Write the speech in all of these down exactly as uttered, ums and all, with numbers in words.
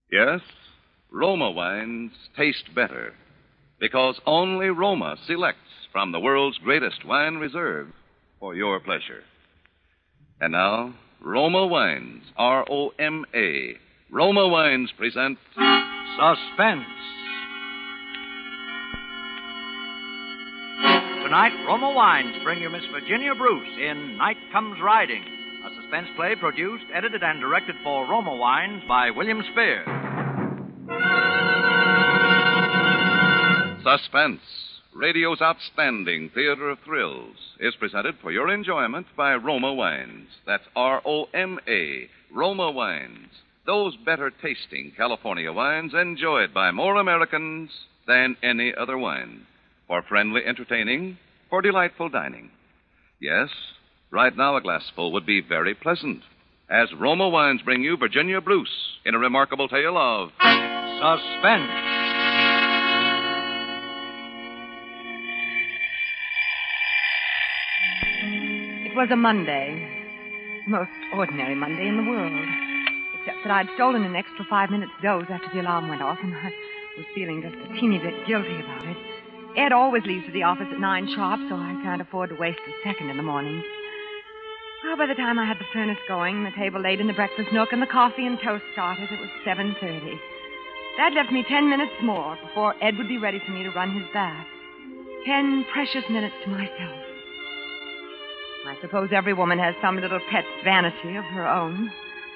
Yes, Roma wines taste better because only Roma selects from the world's greatest wine reserve for your pleasure. And now, Roma Wines, R O M A. Roma Wines present Suspense. Tonight, Roma Wines bring you Miss Virginia Bruce in Night Comes Riding, a suspense play produced, edited, and directed for Roma Wines by William Spear. Suspense, radio's outstanding theater of thrills, is presented for your enjoyment by Roma Wines. That's R O M A, Roma Wines. Those better-tasting California wines enjoyed by more Americans than any other wine. For friendly entertaining, for delightful dining. Yes, right now a glassful would be very pleasant, as Roma Wines bring you Virginia Bruce in a remarkable tale of Suspense. It was a Monday. The most ordinary Monday in the world. Except that I'd stolen an extra five minutes doze after the alarm went off, and I was feeling just a teeny bit guilty about it. Ed always leaves for the office at nine sharp, so I can't afford to waste a second in the morning. Well, by the time I had the furnace going, the table laid in the breakfast nook, and the coffee and toast started, it was seven thirty. That left me ten minutes more before Ed would be ready for me to run his bath. Ten precious minutes to myself. I suppose every woman has some little pet vanity of her own.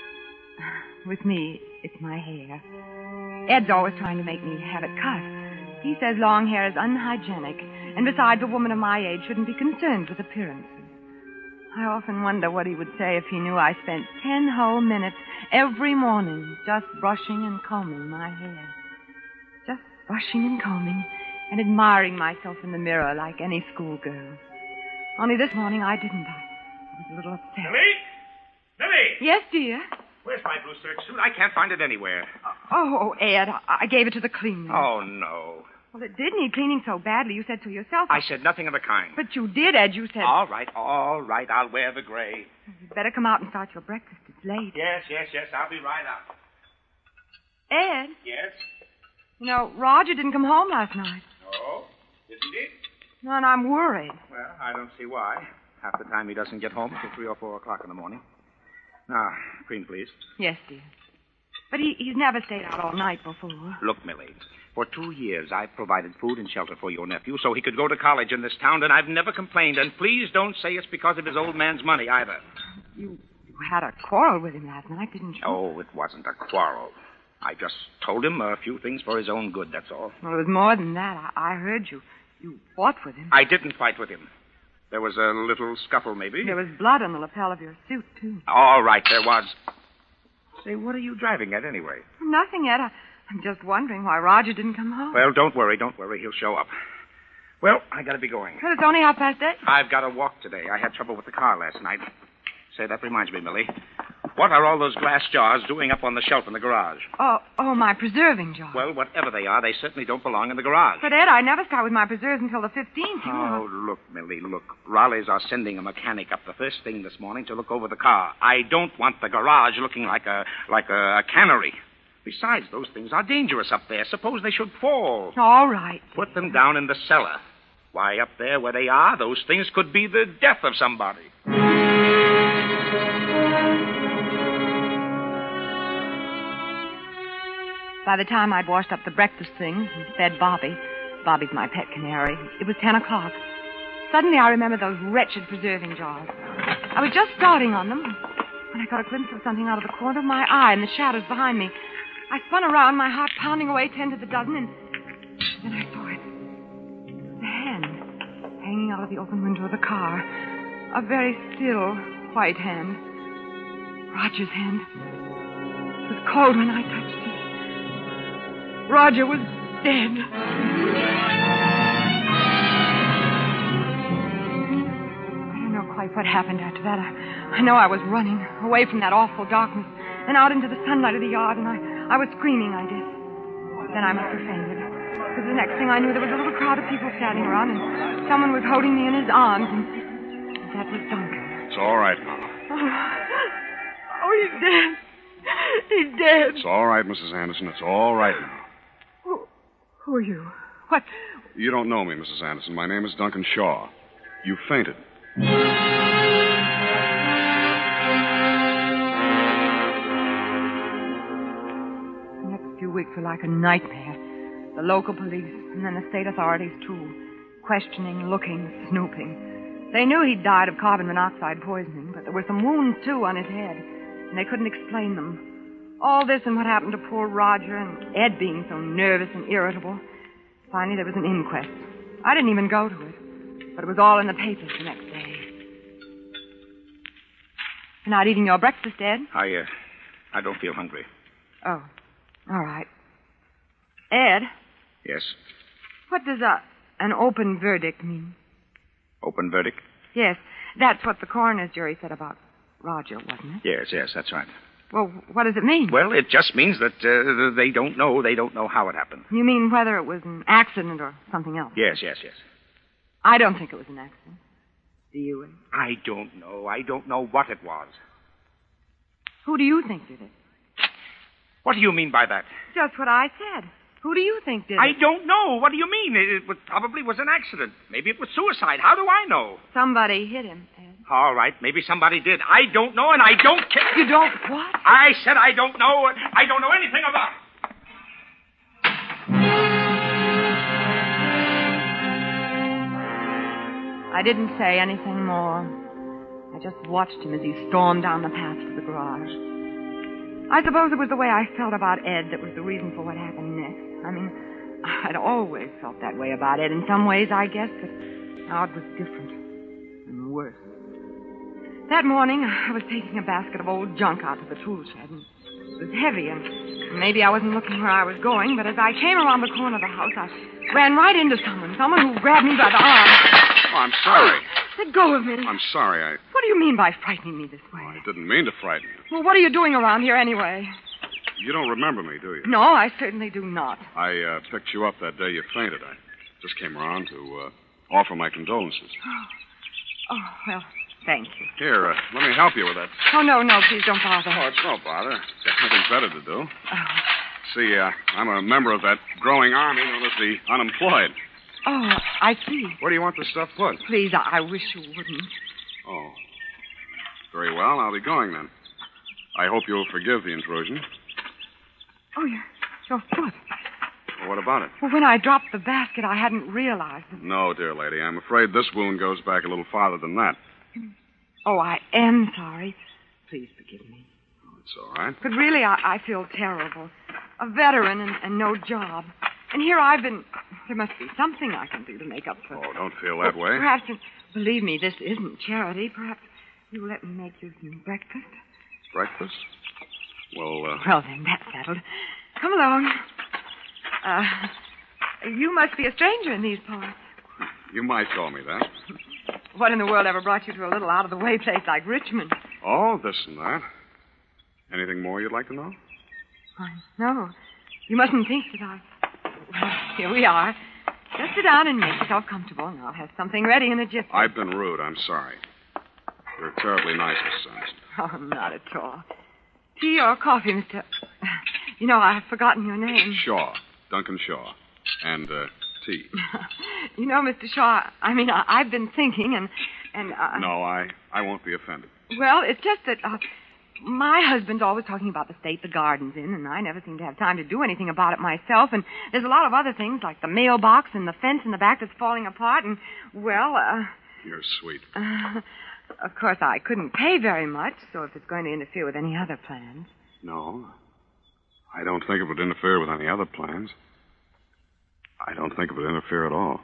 With me, it's my hair. Ed's always trying to make me have it cut. He says long hair is unhygienic, and besides, a woman of my age shouldn't be concerned with appearances. I often wonder what he would say if he knew I spent ten whole minutes every morning just brushing and combing my hair. Just brushing and combing and admiring myself in the mirror like any schoolgirl. Only this morning I didn't. I was a little upset. Millie? Millie! Yes, dear? Where's my blue serge suit? I can't find it anywhere. Oh, Ed, I gave it to the cleaner. Oh, no. Well, it did need cleaning so badly, you said so yourself. I said nothing of the kind. But you did, Ed. You said... All right, all right. I'll wear the gray. You'd better come out and start your breakfast. It's late. Yes, yes, yes. I'll be right out. Ed? Yes? You know, Roger didn't come home last night. Oh? Didn't he? No, and I'm worried. Well, I don't see why. Half the time he doesn't get home until three or four o'clock in the morning. Now, cream, please. Yes, dear. But he, he's never stayed out all night before. Look, Millie, for two years I've provided food and shelter for your nephew so he could go to college in this town, and I've never complained. And please don't say it's because of his old man's money either. You, you had a quarrel with him last night, didn't you? Oh, it wasn't a quarrel. I just told him a few things for his own good, that's all. Well, it was more than that. I, I heard you. You fought with him. I didn't fight with him. There was a little scuffle, maybe. There was blood on the lapel of your suit, too. All right, there was. Say, what are you driving at anyway? Nothing yet. I, I'm just wondering why Roger didn't come home. Well, don't worry, don't worry. He'll show up. Well, I gotta be going. Well, it's only half past eight. I've got to walk today. I had trouble with the car last night. Say, that reminds me, Millie. What are all those glass jars doing up on the shelf in the garage? Oh, oh, my preserving jar. Well, whatever they are, they certainly don't belong in the garage. But, Ed, I never start with my preserves until the fifteenth. You Oh, know. look, Millie, look. Raleighs are sending a mechanic up the first thing this morning to look over the car. I don't want the garage looking like a like a, a cannery. Besides, those things are dangerous up there. Suppose they should fall. All right. Put them down in the cellar. Why, up there where they are, those things could be the death of somebody. By the time I'd washed up the breakfast things and fed Bobby, Bobby's my pet canary, it was ten o'clock. Suddenly I remembered those wretched preserving jars. I was just starting on them when I got a glimpse of something out of the corner of my eye in the shadows behind me. I spun around, my heart pounding away ten to the dozen, and then I saw it. The hand hanging out of the open window of the car. A very still, white hand. Roger's hand. It was cold when I touched it. Roger was dead. I don't know quite what happened after that. I, I know I was running away from that awful darkness and out into the sunlight of the yard, and I, I was screaming, I guess. Then I must have fainted. Because the next thing I knew, there was a little crowd of people standing around, and someone was holding me in his arms, and that was Duncan. It's all right, Mama. Oh, oh he's dead. He's dead. It's all right, Missus Anderson. It's all right now. Who, who are you? What? You don't know me, Missus Anderson. My name is Duncan Shaw. You fainted. The next few weeks were like a nightmare. The local police, and then the state authorities, too. Questioning, looking, snooping. They knew he'd died of carbon monoxide poisoning, but there were some wounds, too, on his head, and they couldn't explain them. All this and what happened to poor Roger, and Ed being so nervous and irritable. Finally, there was an inquest. I didn't even go to it, but it was all in the papers the next day. You're not eating your breakfast, Ed? I, uh, I don't feel hungry. Oh, all right. Ed? Yes? What does a, an open verdict mean? Open verdict? Yes, that's what the coroner's jury said about Roger, wasn't it? Yes, yes, that's right. Well, what does it mean? Well, it just means that uh, they don't know. They don't know how it happened. You mean whether it was an accident or something else? Yes, yes, yes. I don't think it was an accident. Do you, Ed? I don't know. I don't know what it was. Who do you think did it? What do you mean by that? Just what I said. Who do you think did it? I don't know. What do you mean? It, it was, probably was an accident. Maybe it was suicide. How do I know? Somebody hit him, Ed. All right, maybe somebody did. I don't know, and I don't care. You don't what? I said I don't know. I don't know anything about it. I didn't say anything more. I just watched him as he stormed down the path to the garage. I suppose it was the way I felt about Ed that was the reason for what happened next. I mean, I'd always felt that way about Ed in some ways, I guess, but now it was different and worse. That morning, I was taking a basket of old junk out to the tool shed, and it was heavy, and maybe I wasn't looking where I was going, but as I came around the corner of the house, I ran right into someone, someone who grabbed me by the arm. Oh, I'm sorry. Oh, let go of me. I'm sorry. I... What do you mean by frightening me this way? Oh, I didn't mean to frighten you. Well, what are you doing around here anyway? You don't remember me, do you? No, I certainly do not. I uh, picked you up that day you fainted. I just came around to uh, offer my condolences. Oh, oh well, thank you. Here, uh, let me help you with that. Oh, no, no, please don't bother. Oh, it's no bother. Got nothing better to do. Oh. See, uh, I'm a member of that growing army known as the unemployed. Oh, I see. Where do you want this stuff put? Please, I, I wish you wouldn't. Oh. Very well, I'll be going then. I hope you'll forgive the intrusion. Oh, your, your foot. Well, what about it? Well, when I dropped the basket, I hadn't realized it. No, dear lady. I'm afraid this wound goes back a little farther than that. Oh, I am sorry. Please forgive me. Oh, it's all right. But really, I, I feel terrible. A veteran and, and no job. And here I've been... There must be something I can do to make up for... Oh, don't feel that well, way. Perhaps... Believe me, this isn't charity. Perhaps you'll let me make you some breakfast. Breakfast? Well, uh... Well, then, that's settled. Come along. Uh, you must be a stranger in these parts. You might call me that. What in the world ever brought you to a little out-of-the-way place like Richmond? Oh, this and that. Anything more you'd like to know? Why, no. You mustn't think that I... Well, here we are. Just sit down and make yourself comfortable, and I'll have something ready in a jiffy. I've been rude. I'm sorry. You're terribly nice, Miss Anderson. Oh, not at all. Tea or coffee, Mister... You know, I've forgotten your name. Shaw. Duncan Shaw. And, uh, tea. You know, Mister Shaw, I mean, I, I've been thinking, and... and uh, no, I, I won't be offended. Well, it's just that... Uh, My husband's always talking about the state the garden's in, and I never seem to have time to do anything about it myself. And there's a lot of other things, like the mailbox and the fence in the back that's falling apart, and, well, uh... You're sweet. Uh, of course, I couldn't pay very much, so if it's going to interfere with any other plans... No. I don't think it would interfere with any other plans. I don't think it would interfere at all.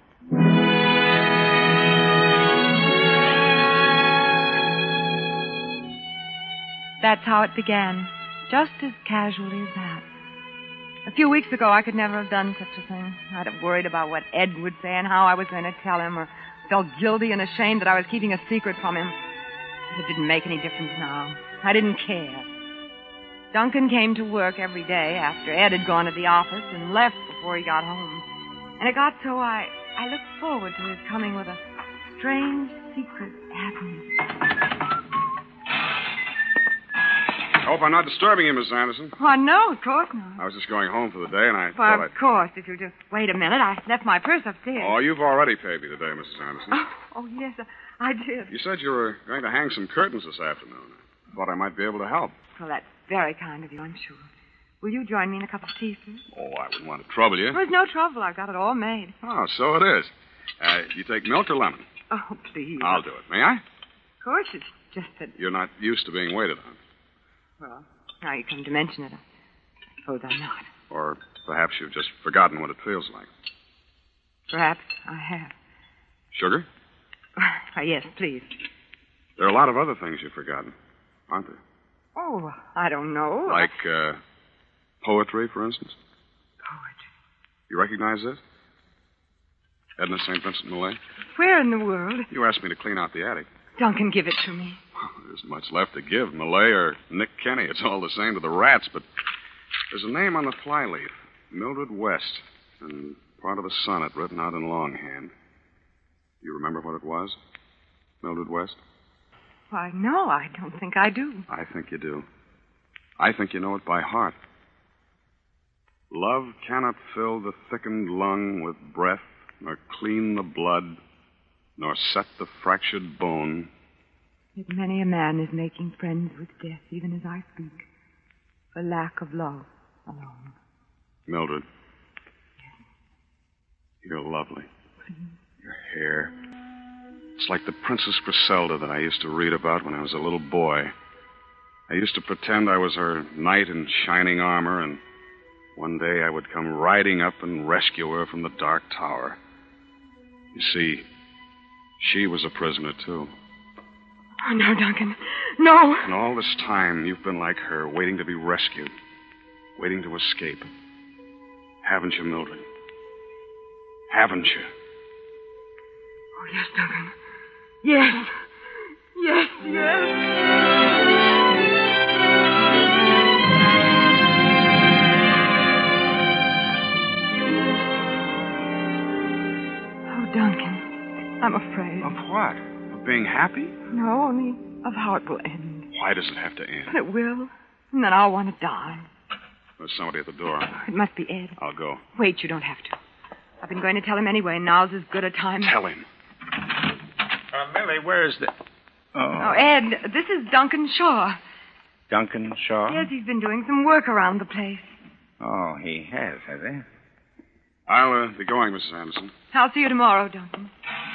That's how it began, just as casually as that. A few weeks ago, I could never have done such a thing. I'd have worried about what Ed would say and how I was going to tell him, or felt guilty and ashamed that I was keeping a secret from him. It didn't make any difference now. I didn't care. Duncan came to work every day after Ed had gone to the office and left before he got home. And it got so I, I looked forward to his coming with a strange, secret happiness. hope I'm not disturbing you, Miss Anderson. Why, no, of course not. I was just going home for the day, and I Why, thought of I'd... course, if you'll just wait a minute. I left my purse upstairs. Oh, you've already paid me today, Missus Anderson. Oh, oh, yes, I did. You said you were going to hang some curtains this afternoon. I thought I might be able to help. Well, that's very kind of you, I'm sure. Will you join me in a cup of tea, sir? Oh, I wouldn't want to trouble you. There's no trouble. I've got it all made. Oh, so it is. Uh, you take milk or lemon? Oh, please. I'll do it. May I? Of course, it's just that... You're not used to being waited on. Well, now you come to mention it, I suppose I'm not. Or perhaps you've just forgotten what it feels like. Perhaps I have. Sugar? Why, yes, please. There are a lot of other things you've forgotten, aren't there? Oh, I don't know. Like, uh, poetry, for instance? Poetry. You recognize this? Edna Saint Vincent Millay? Where in the world? You asked me to clean out the attic. Duncan, give it to me. Well, there isn't much left to give, Millay or Nick Kenny. It's all the same to the rats, but there's a name on the flyleaf. Mildred West. And part of a sonnet written out in longhand. Do you remember what it was? Mildred West? Why, no, I don't think I do. I think you do. I think you know it by heart. Love cannot fill the thickened lung with breath, nor clean the blood, nor set the fractured bone. Yet many a man is making friends with death, even as I speak, for lack of love alone. Mildred. You're lovely. Please. Your hair. It's like the Princess Griselda that I used to read about when I was a little boy. I used to pretend I was her knight in shining armor, and one day I would come riding up and rescue her from the dark tower. You see, she was a prisoner, too. Oh, no, Duncan. No. And all this time, you've been like her, waiting to be rescued, waiting to escape. Haven't you, Mildred? Haven't you? Oh, yes, Duncan. Yes. Yes, yes. Oh, Duncan, I'm afraid. Of what? Of being happy? No, only of how it will end. Why does it have to end? It will. And then I'll want to die. There's somebody at the door. It must be Ed. I'll go. Wait, you don't have to. I've been going to tell him anyway. Now's as good a time. Tell him. Uh, Millie, where's the... Oh. Oh, Ed, this is Duncan Shaw. Duncan Shaw? Yes, he's been doing some work around the place. Oh, he has, has he? I'll uh, be going, Missus Anderson. I'll see you tomorrow, Duncan.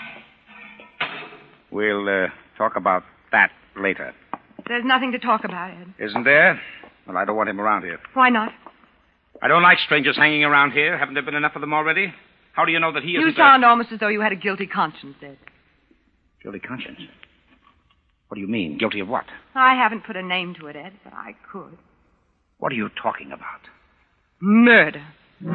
We'll uh, talk about that later. There's nothing to talk about, Ed. Isn't there? Well, I don't want him around here. Why not? I don't like strangers hanging around here. Haven't there been enough of them already? How do you know that he isn't... You sound almost as though you had a guilty conscience, Ed. Guilty conscience? What do you mean? Guilty of what? I haven't put a name to it, Ed, but I could. What are you talking about? Murder.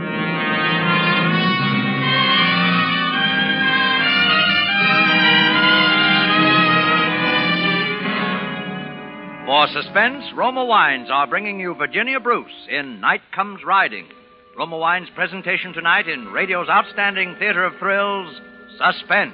For suspense, Roma Wines are bringing you Virginia Bruce in Night Comes Riding. Roma Wines' presentation tonight in radio's outstanding theater of thrills, Suspense.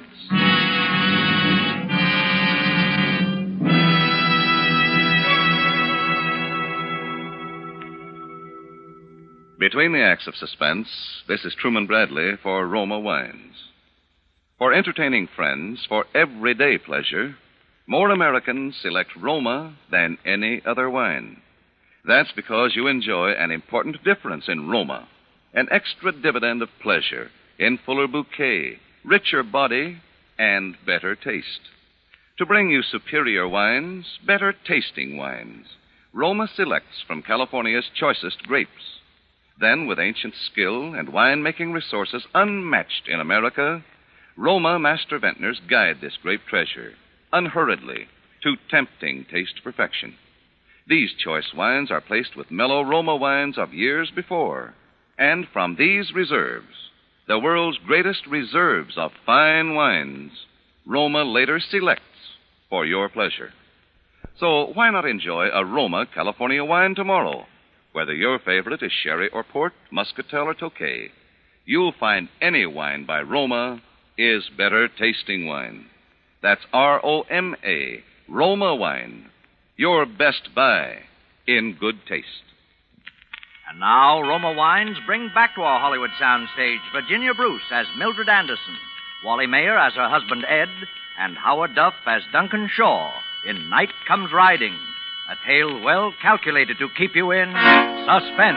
Between the acts of suspense, this is Truman Bradley for Roma Wines. For entertaining friends, for everyday pleasure, more Americans select Roma than any other wine. That's because you enjoy an important difference in Roma, an extra dividend of pleasure in fuller bouquet, richer body, and better taste. To bring you superior wines, better tasting wines, Roma selects from California's choicest grapes. Then, with ancient skill and wine-making resources unmatched in America, Roma master vintners guide this grape treasure, unhurriedly, to tempting taste perfection. These choice wines are placed with mellow Roma wines of years before, and from these reserves, the world's greatest reserves of fine wines, Roma later selects for your pleasure. So why not enjoy a Roma California wine tomorrow? Whether your favorite is sherry or port, muscatel or tokay, you'll find any wine by Roma is better tasting wine. That's R O M A, Roma Wine. Your best buy in good taste. And now, Roma Wines bring back to our Hollywood soundstage Virginia Bruce as Mildred Anderson, Wally Mayer as her husband Ed, and Howard Duff as Duncan Shaw in Night Comes Riding, a tale well calculated to keep you in suspense.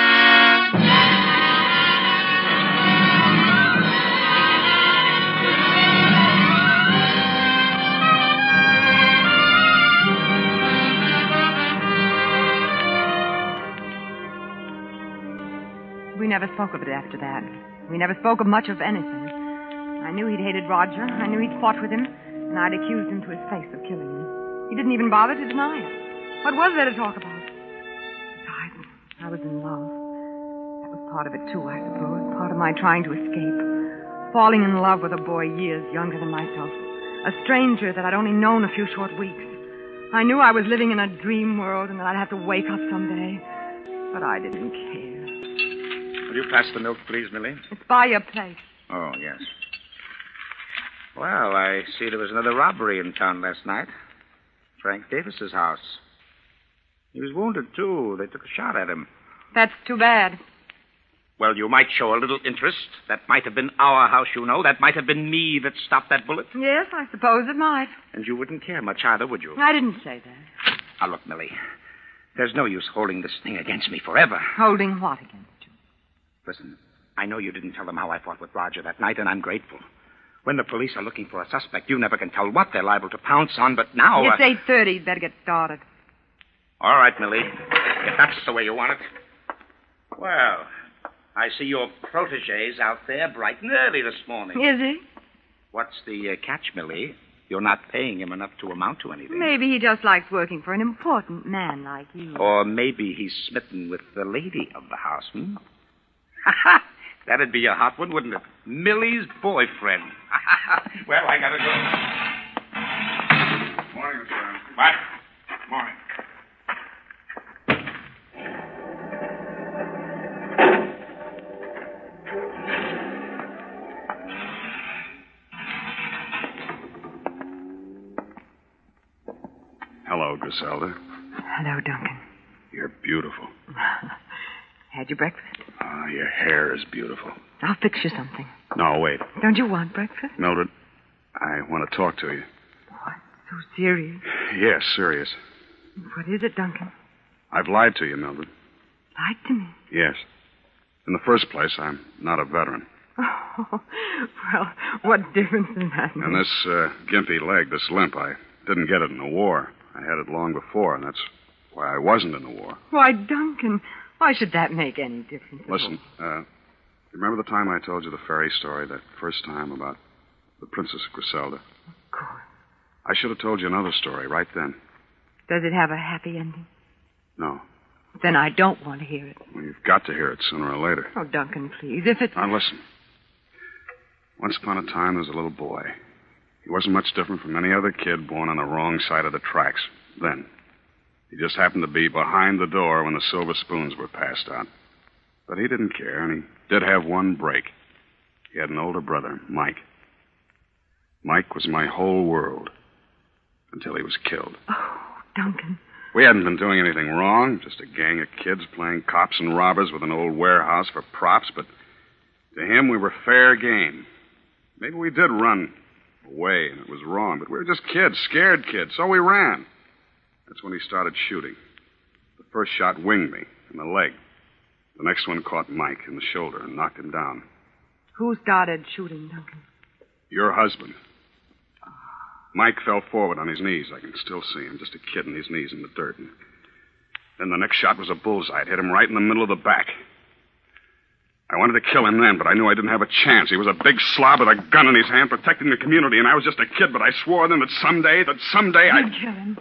We never spoke of it after that. We never spoke of much of anything. I knew he'd hated Roger. I knew he'd fought with him. And I'd accused him to his face of killing him. He didn't even bother to deny it. What was there to talk about? Besides, I was in love. That was part of it, too, I suppose. Part of my trying to escape. Falling in love with a boy years younger than myself. A stranger that I'd only known a few short weeks. I knew I was living in a dream world and that I'd have to wake up someday. But I didn't care. Will you pass the milk, please, Millie? It's by your place. Oh, yes. Well, I see there was another robbery in town last night. Frank Davis's house. He was wounded, too. They took a shot at him. That's too bad. Well, you might show a little interest. That might have been our house, you know. That might have been me that stopped that bullet. Yes, I suppose it might. And you wouldn't care much either, would you? I didn't say that. Now, look, Millie. There's no use holding this thing against me forever. Holding what against you? Listen, I know you didn't tell them how I fought with Roger that night, and I'm grateful. When the police are looking for a suspect, you never can tell what they're liable to pounce on, but now... It's uh... eight thirty. You'd better get started. All right, Millie. If that's the way you want it. Well, I see your protege's out there bright and early this morning. Is he? What's the uh, catch, Millie? You're not paying him enough to amount to anything. Maybe he just likes working for an important man like you. Or maybe he's smitten with the lady of the house, hmm? That'd be a hot one, wouldn't it? Millie's boyfriend. Well, I gotta go. Morning, sir. What? Morning. Hello, Griselda. Hello, Duncan. You're beautiful. Had your breakfast? Ah, your hair is beautiful. I'll fix you something. No, wait. Don't you want breakfast? Mildred, I want to talk to you. What? So serious? Yes, serious. What is it, Duncan? I've lied to you, Mildred. Lied to me? Yes. In the first place, I'm not a veteran. Oh, well, what difference does that make? And this uh, gimpy leg, this limp, I didn't get it in the war. I had it long before, and that's why I wasn't in the war. Why, Duncan, why should that make any difference? Listen, uh, remember the time I told you the fairy story, that first time about the Princess Griselda? Of course. I should have told you another story right then. Does it have a happy ending? No. Then I don't want to hear it. Well, you've got to hear it sooner or later. Oh, Duncan, please, if it's... Now, listen. Once upon a time, there was a little boy. He wasn't much different from any other kid born on the wrong side of the tracks. Then, he just happened to be behind the door when the silver spoons were passed out. But he didn't care, and he did have one break. He had an older brother, Mike. Mike was my whole world until he was killed. Oh, Duncan. We hadn't been doing anything wrong, just a gang of kids playing cops and robbers with an old warehouse for props, but to him we were fair game. Maybe we did run away, and it was wrong, but we were just kids, scared kids, so we ran. That's when he started shooting. The first shot winged me in the leg. The next one caught Mike in the shoulder and knocked him down. Who started shooting, Duncan? Your husband. Mike fell forward on his knees. I can still see him, just a kid on his knees in the dirt. And then the next shot was a bullseye. It hit him right in the middle of the back. I wanted to kill him then, but I knew I didn't have a chance. He was a big slob with a gun in his hand protecting the community, and I was just a kid, but I swore then that someday, that someday I... You'd kill him.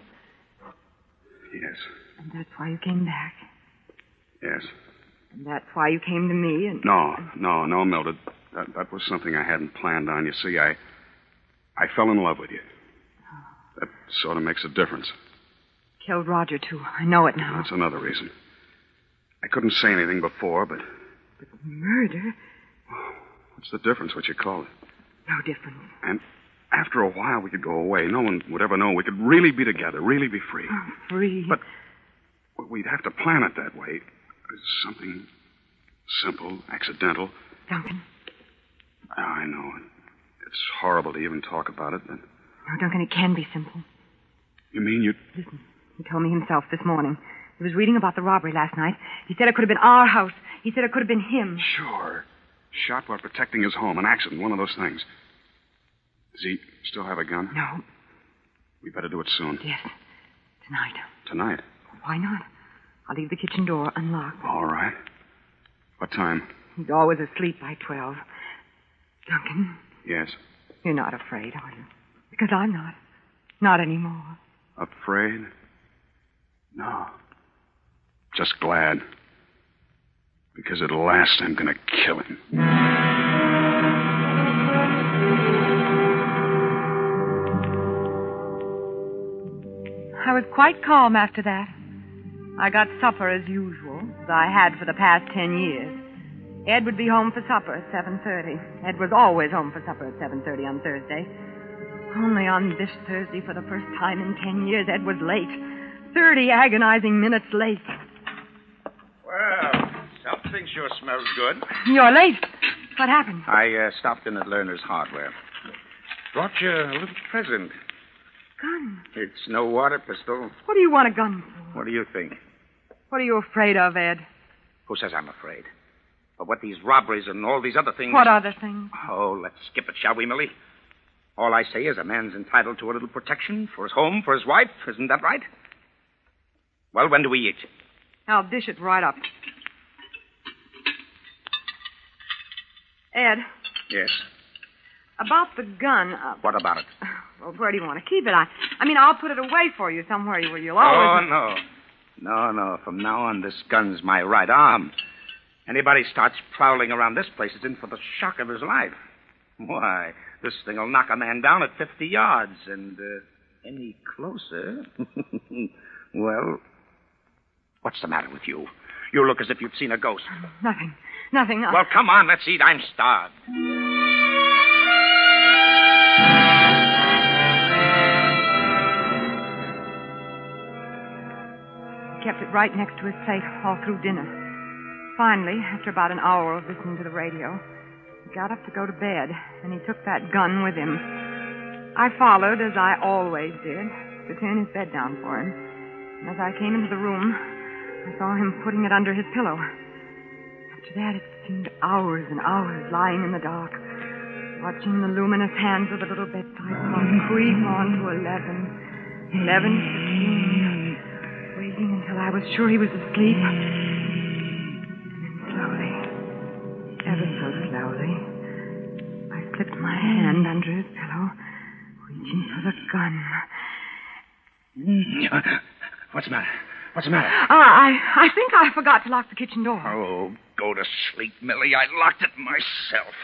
Yes. And that's why you came back. Yes. And that's why you came to me and... No, no, no, Mildred. That, that was something I hadn't planned on. You see, I... I fell in love with you. That sort of makes a difference. Killed Roger, too. I know it now. That's another reason. I couldn't say anything before, but... But murder? What's the difference, what you call it? No difference. And after a while, we could go away. No one would ever know. We could really be together, really be free. Oh, free? But Well, we'd have to plan it that way. Something simple, accidental. Duncan. I know. It's horrible to even talk about it, but... No, Duncan, it can be simple. You mean you... Listen, he told me himself this morning. He was reading about the robbery last night. He said it could have been our house. He said it could have been him. Sure. Shot while protecting his home. An accident, one of those things. Does he still have a gun? No. We better do it soon. Yes. Tonight. Tonight? Why not? I'll leave the kitchen door unlocked. All right. What time? He's always asleep by twelve. Duncan. Yes? You're not afraid, are you? Because I'm not. Not anymore. Afraid? No. Just glad. Because at last I'm going to kill him. I was quite calm after that. I got supper as usual, as I had for the past ten years. Ed would be home for supper at seven thirty. Ed was always home for supper at seven thirty on Thursday. Only on this Thursday, for the first time in ten years, Ed was late. Thirty agonizing minutes late. Well, something sure smells good. You're late. What happened? I uh, stopped in at Lerner's Hardware. Brought you a little present. Gun? It's no water pistol. What do you want a gun for? What do you think? What are you afraid of, Ed? Who says I'm afraid? But what these robberies and all these other things... What other things? Oh, let's skip it, shall we, Millie? All I say is a man's entitled to a little protection for his home, for his wife. Isn't that right? Well, when do we eat? I'll dish it right up. Ed. Yes? About the gun... Uh, what about it? Well, where do you want to keep it? I, I mean, I'll put it away for you somewhere where you'll Oh, always... no. No, no. From now on, this gun's my right arm. Anybody starts prowling around this place is in for the shock of his life. Why, this thing will knock a man down at fifty yards, and uh, any closer... Well, what's the matter with you? You look as if you'd seen a ghost. Nothing. Nothing. I... Well, come on, let's eat. I'm starved. He kept it right next to his plate all through dinner. Finally, after about an hour of listening to the radio, he got up to go to bed, and he took that gun with him. I followed, as I always did, to turn his bed down for him. And as I came into the room, I saw him putting it under his pillow. After that, it seemed hours and hours lying in the dark, watching the luminous hands of the little bedside clock creep on to eleven, eleven fifteen, waiting until I was sure he was asleep. Slowly, ever so slowly, I slipped my hand under his pillow, reaching for the gun. What's the matter? What's the matter? Uh, I, I think I forgot to lock the kitchen door. Oh, go to sleep, Millie. I locked it myself.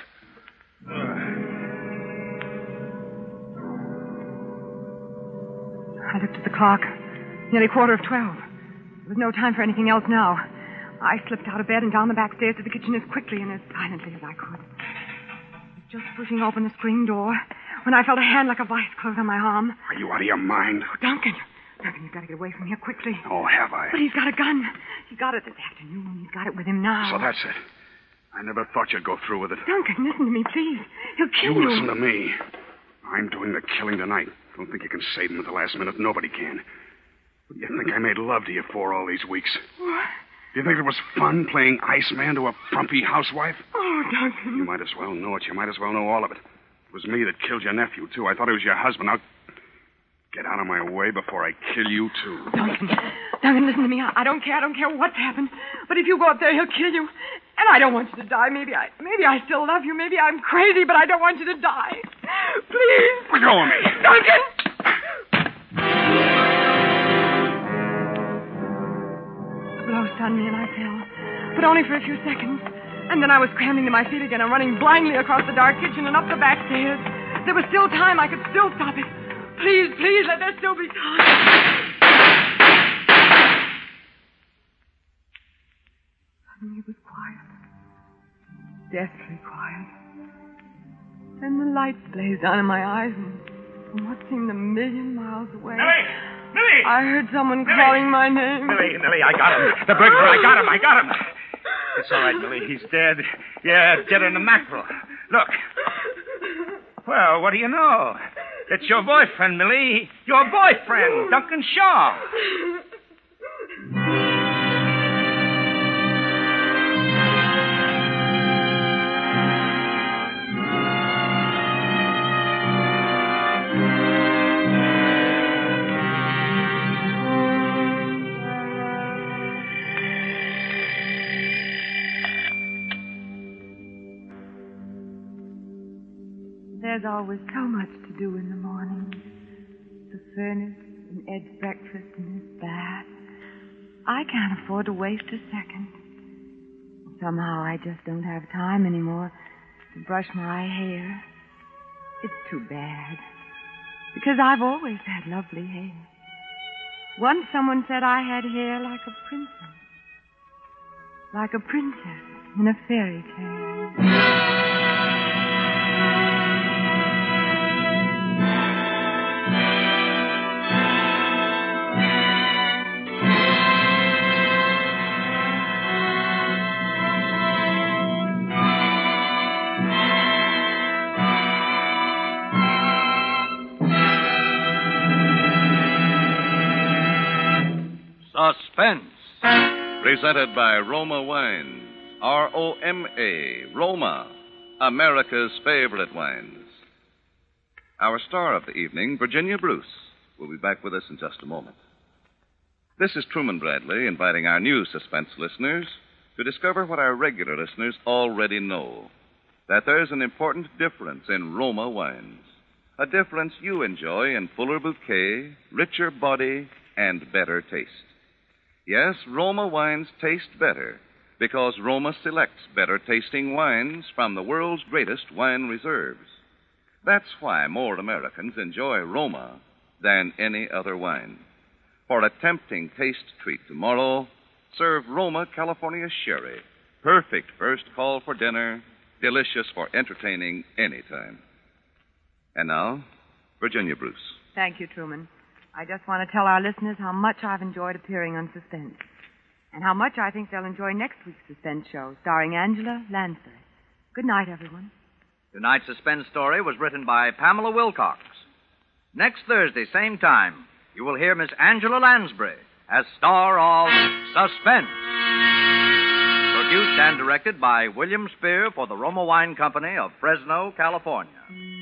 I looked at the clock. Nearly quarter of twelve. There was no time for anything else now. I slipped out of bed and down the back stairs to the kitchen as quickly and as silently as I could. I was just pushing open the screen door when I felt a hand like a vice close on my arm. Are you out of your mind? Oh, Duncan. Duncan, you've got to get away from here quickly. Oh, have I? But he's got a gun. He got it this afternoon. He's got it with him now. So that's it. I never thought you'd go through with it. Duncan, listen to me, please. He'll kill you. You listen to me. I'm doing the killing tonight. Don't think you can save him at the last minute. Nobody can. What do you think I made love to you for all these weeks? What? Do you think it was fun playing Iceman to a frumpy housewife? Oh, Duncan. You might as well know it. You might as well know all of it. It was me that killed your nephew, too. I thought he was your husband. Now, get out of my way before I kill you, too. Duncan, Duncan, listen to me. I, I don't care. I don't care what's happened. But if you go up there, he'll kill you. And I don't want you to die. Maybe I maybe I still love you. Maybe I'm crazy, but I don't want you to die. Please. Let go of me. Duncan! The blow stunned me and I fell. But only for a few seconds. And then I was scrambling to my feet again and running blindly across the dark kitchen and up the back stairs. There was still time. I could still stop it. Please, please, let there still be time. Suddenly it was quiet. Deathly quiet. Then the lights blazed out in my eyes, and from what seemed a million miles away... Millie! Millie! I heard someone Millie! calling my name. Millie, Millie, I got him. The burglar, I got him, I got him. It's all right, Millie. He's dead. Yeah, dead in the mackerel. Look. Well, what do you know? It's your boyfriend, Millie. Your boyfriend, Duncan Shaw. There's always so much to do in the morning. The furnace and Ed's breakfast and his bath. I can't afford to waste a second. Somehow I just don't have time anymore to brush my hair. It's too bad. Because I've always had lovely hair. Once someone said I had hair like a princess. Like a princess in a fairy tale. Suspense. Presented by Roma Wines. R O M A. Roma. America's favorite wines. Our star of the evening, Virginia Bruce, will be back with us in just a moment. This is Truman Bradley inviting our new suspense listeners to discover what our regular listeners already know. That there's an important difference in Roma wines. A difference you enjoy in fuller bouquet, richer body, and better taste. Yes, Roma wines taste better because Roma selects better tasting wines from the world's greatest wine reserves. That's why more Americans enjoy Roma than any other wine. For a tempting taste treat tomorrow, serve Roma California Sherry. Perfect first call for dinner, delicious for entertaining any time. And now, Virginia Bruce. Thank you, Truman. I just want to tell our listeners how much I've enjoyed appearing on Suspense. And how much I think they'll enjoy next week's Suspense show, starring Angela Lansbury. Good night, everyone. Tonight's suspense story was written by Pamela Wilcox. Next Thursday, same time, you will hear Miss Angela Lansbury as star of Suspense. Produced and directed by William Spear for the Roma Wine Company of Fresno, California.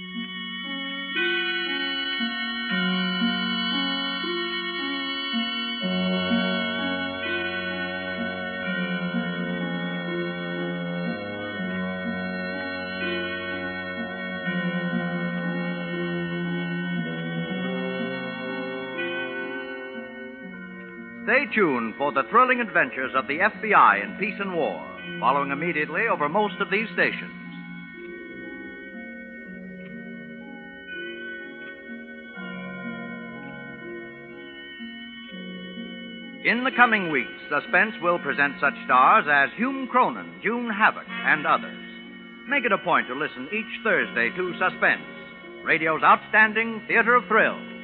Stay tuned for the thrilling adventures of the F B I in peace and war, following immediately over most of these stations. In the coming weeks, Suspense will present such stars as Hume Cronin, June Havoc, and others. Make it a point to listen each Thursday to Suspense, radio's outstanding theater of thrills.